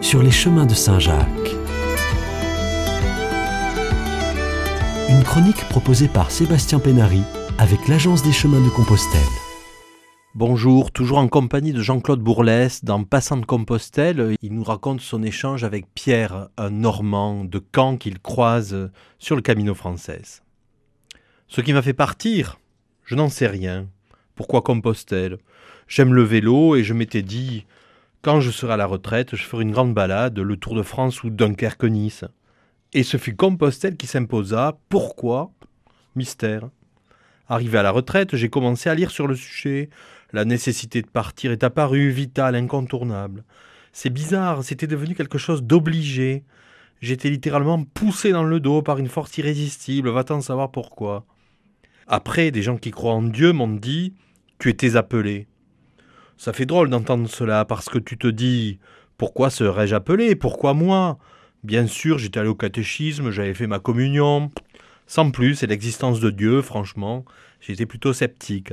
sur les chemins de Saint-Jacques. Une chronique proposée par Sébastien Pénary avec l'Agence des chemins de Compostelle. Bonjour, toujours en compagnie de Jean-Claude Bourlès dans Passant de Compostelle. Il nous raconte son échange avec Pierre, un Normand de Caen qu'il croise sur le Camino Frances. Ce qui m'a fait partir, je n'en sais rien. Pourquoi Compostelle ? J'aime le vélo et je m'étais dit, quand je serai à la retraite, je ferai une grande balade, le Tour de France ou Dunkerque-Nice. Et ce fut Compostelle qui s'imposa. Pourquoi ? Mystère. Arrivé à la retraite, j'ai commencé à lire sur le sujet. La nécessité de partir est apparue, vitale, incontournable. C'est bizarre, c'était devenu quelque chose d'obligé. J'étais littéralement poussé dans le dos par une force irrésistible, va-t-en savoir pourquoi. Après, des gens qui croient en Dieu m'ont dit « Tu étais appelé ». Ça fait drôle d'entendre cela, parce que tu te dis « Pourquoi serais-je appelé ? Pourquoi moi ?» Bien sûr, j'étais allé au catéchisme, j'avais fait ma communion. Sans plus, et l'existence de Dieu, franchement, j'étais plutôt sceptique.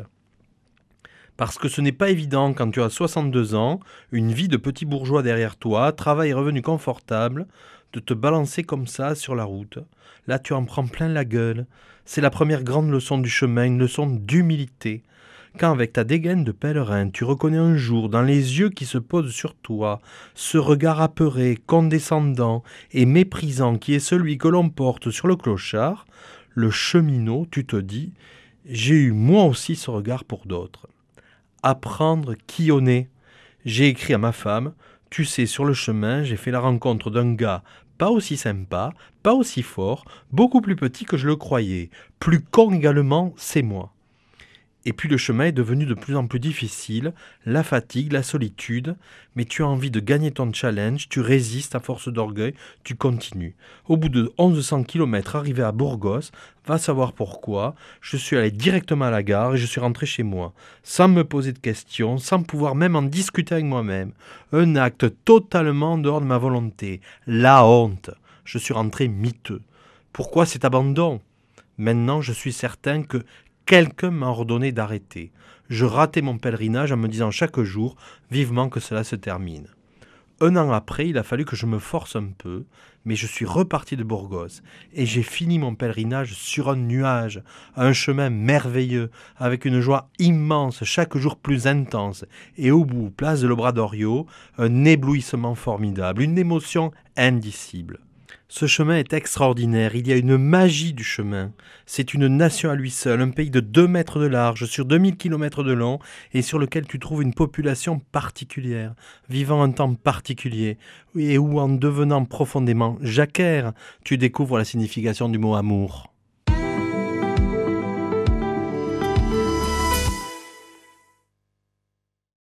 Parce que ce n'est pas évident quand tu as 62 ans, une vie de petit bourgeois derrière toi, travail et revenu confortable, de te balancer comme ça sur la route. Là, tu en prends plein la gueule. C'est la première grande leçon du chemin, une leçon d'humilité. Quand avec ta dégaine de pèlerin, tu reconnais un jour dans les yeux qui se posent sur toi, ce regard apeuré, condescendant et méprisant qui est celui que l'on porte sur le clochard, le cheminot, tu te dis « J'ai eu moi aussi ce regard pour d'autres ». Apprendre qui on est. J'ai écrit à ma femme, tu sais, sur le chemin, j'ai fait la rencontre d'un gars pas aussi sympa, pas aussi fort, beaucoup plus petit que je le croyais. Plus con également, c'est moi. Et puis le chemin est devenu de plus en plus difficile, la fatigue, la solitude, mais tu as envie de gagner ton challenge, tu résistes à force d'orgueil, tu continues. Au bout de 1100 km arrivé à Burgos, va savoir pourquoi, je suis allé directement à la gare et je suis rentré chez moi, sans me poser de questions, sans pouvoir même en discuter avec moi-même. Un acte totalement en dehors de ma volonté. La honte. Je suis rentré miteux. Pourquoi cet abandon ? Maintenant, je suis certain que quelqu'un m'a ordonné d'arrêter. Je ratais mon pèlerinage en me disant chaque jour vivement que cela se termine. Un an après, il a fallu que je me force un peu, mais je suis reparti de Burgos et j'ai fini mon pèlerinage sur un nuage, un chemin merveilleux, avec une joie immense, chaque jour plus intense, et au bout, place de l'Obradorio, un éblouissement formidable, une émotion indicible. Ce chemin est extraordinaire, il y a une magie du chemin. C'est une nation à lui seul, un pays de 2 mètres de large, sur 2000 km de long, et sur lequel tu trouves une population particulière, vivant un temps particulier, et où en devenant profondément jacquaire, tu découvres la signification du mot amour.